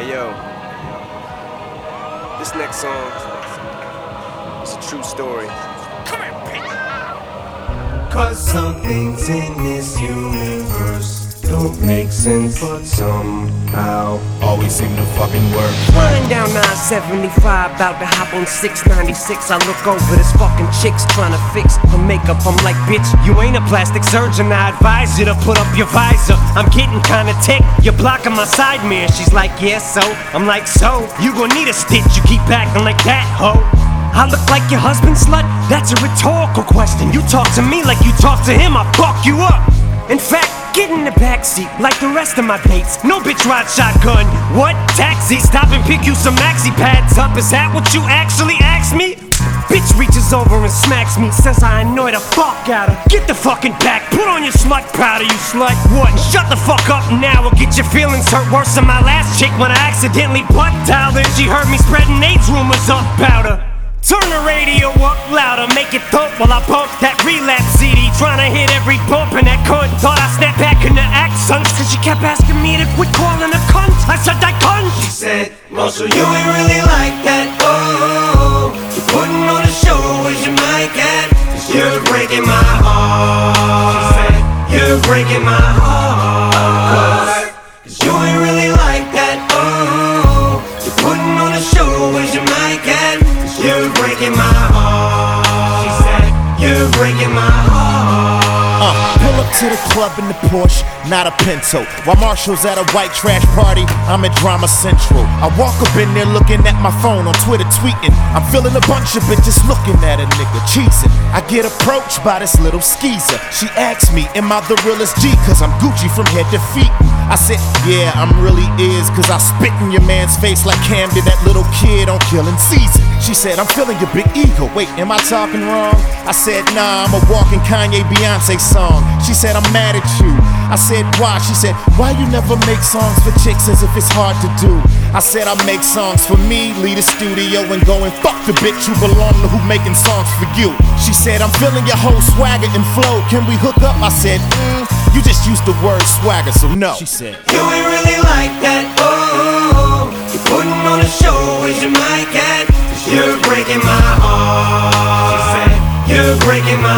Hey yo, this next song is a true story. Come here, bitch. Cause some things in this universe don't make sense, but somehow always seem to fucking work. Flying down 975, about to hop on 696. I look over this fucking chick's trying to fix her makeup. I'm like, bitch, you ain't a plastic surgeon. I advise you to put up your visor. I'm getting kinda ticked, you're blocking my side mirror. She's like, yeah, so? I'm like, so? You gon' need a stitch, you keep acting like that, ho. I look like your husband, slut? That's a rhetorical question. You talk to me like you talk to him, I fuck you up. In fact, get in the backseat like the rest of my dates. No bitch ride shotgun. What? Taxi? Stop and pick you some maxi pads up. Is that what you actually asked me? Bitch reaches over and smacks me, says I annoy the fuck out her. Get the fucking back, put on your slut powder, you slut. What? Shut the fuck up now or get your feelings hurt worse than my last chick when I accidentally butt dialed her. She heard me spreading AIDS rumors up about her. Turn the radio up louder, make it thump while I bump that relapse CD. Tryna hit every bump in that cunt. Thought I snapped back into accents, cause she kept asking me to quit calling her cunt. I said that cunt. She said, Marshall, you ain't really like that, oh. You're putting on a show, where's your mic at? Cause you're breaking my heart. She said, you're breaking my heart. Cause you ain't really like that, oh. You're putting on a show, where's your mic at? You're breaking my heart. She said, you're breaking my heart. Pull up to the club in the Porsche, not a Pinto. While Marshall's at a white trash party, I'm at Drama Central. I walk up in there looking at my phone, on Twitter tweeting. I'm feeling a bunch of bitches looking at a nigga cheesing. I get approached by this little skeezer. She asks me, am I the realest G? Cause I'm Gucci from head to feet. I said, yeah, I'm really is. Cause I spit in your man's face like Cam did that little kid on Killing Season. She said, I'm feeling your big ego. Wait, am I talking wrong? I said, nah, I'm a walking Kanye Beyonce song. She said, I'm mad at you. I said, why? She said, why you never make songs for chicks as if it's hard to do? I said, I make songs for me, leave the studio and go and fuck the bitch who belong to who making songs for you. She said, I'm feeling your whole swagger and flow. Can we hook up? I said, you just used the word swagger, so no. She said, you ain't really like that, oh. You're putting on a show, where's your mic at? Cause you're breaking my heart. She said, you're breaking my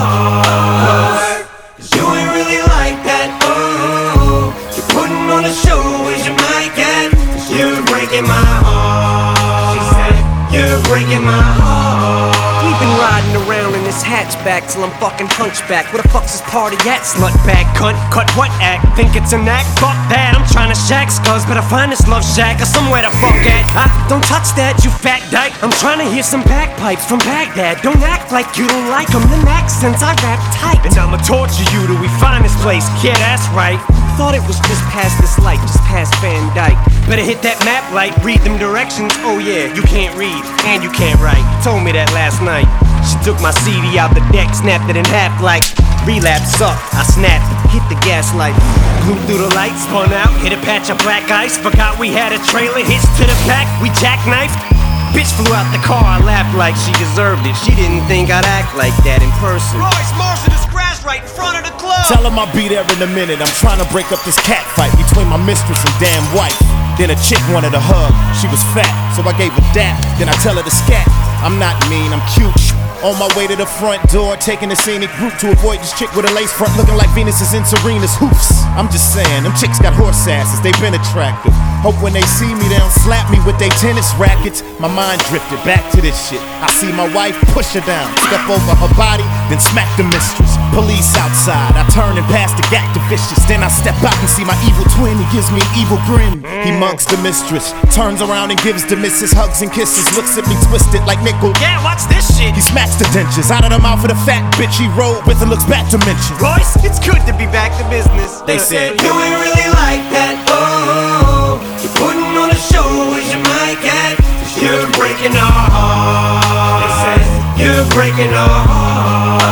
heart. Cause you ain't really like that, oh. You're putting on a show, where's your mic at? Cause you're breaking my heart. She said, you're breaking my heart. We've been riding around in this hatchback till I'm fucking hunchback. Where the fuck's this party at, slut bag cunt? Cut what act? Think it's an act? Fuck that, I'm trying to shack scuzz. Better find this love shack or somewhere to fuck at. Don't touch that, you fat dyke. I'm trying to hear some bagpipes from Baghdad. Don't act like you don't like them, them accents I rap tight. And I'ma torture you till we find this place, yeah that's right. Thought it was just past this light, just past Van Dyke. Better hit that map light, read them directions. Oh yeah, you can't read, and you can't write. Told me that last night. She took my CD out the deck, snapped it in half like relapse up. I snapped, hit the gas light, blew through the lights, spun out, hit a patch of black ice. Forgot we had a trailer, hitched to the back, we jackknifed. Bitch flew out the car, I laughed like she deserved it. She didn't think I'd act like that in person. Royce Marshall just crashed right in front of the club. tell him I'll be there in a minute. I'm trying to break up this cat fight between my mistress and damn wife. Then a chick wanted a hug, she was fat, so I gave her dap. Then I tell her to scat. I'm not mean, I'm cute. On my way to the front door, taking the scenic route to avoid this chick with a lace front looking like Venus's and Serena's hoofs. I'm just saying, them chicks got horse asses, they been attractive. Hope when they see me, they don't slap me with their tennis rackets. My mind drifted back to this shit. I see my wife push her down, step over her body, then smack the mistress. Police outside, I turn and pass the gat to vicious. Then I step out and see my evil twin, he gives me an evil grin. He mugs the mistress, turns around and gives the missus hugs and kisses. Looks at me twisted like nickel. Yeah, watch this shit. He smacks the dentures out of the mouth of the fat bitch he rode with and looks back to mention. Royce, it's good to be back to business. They said, you ain't really like that, oh. You're putting on a show, where's your mic at? 'Cause you're breaking our heart. They said, you're breaking our heart.